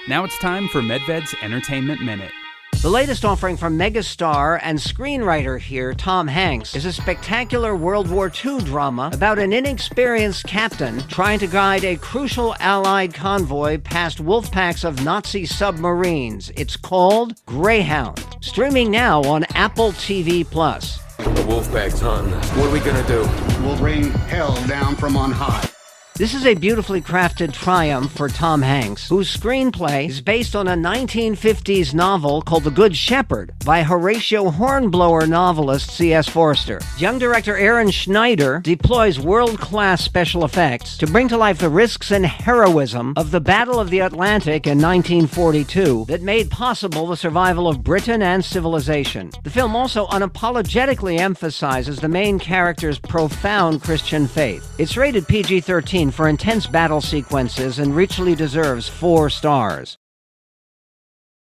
Now it's time for MedVed's Entertainment Minute. The latest offering from megastar and screenwriter here, Tom Hanks, is a spectacular World War II drama about an inexperienced captain trying to guide a crucial Allied convoy past wolf packs of Nazi submarines. It's called Greyhound. Streaming now on Apple TV+. The Wolfpack's hunting us. What are we gonna do? We'll bring hell down from on high. This is a beautifully crafted triumph for Tom Hanks, whose screenplay is based on a 1950s novel called The Good Shepherd by Horatio Hornblower novelist C.S. Forster. Young director Aaron Schneider deploys world-class special effects to bring to life the risks and heroism of the Battle of the Atlantic in 1942 that made possible the survival of Britain and civilization. The film also unapologetically emphasizes the main character's profound Christian faith. It's rated PG-13 for intense battle sequences and richly deserves 4 stars.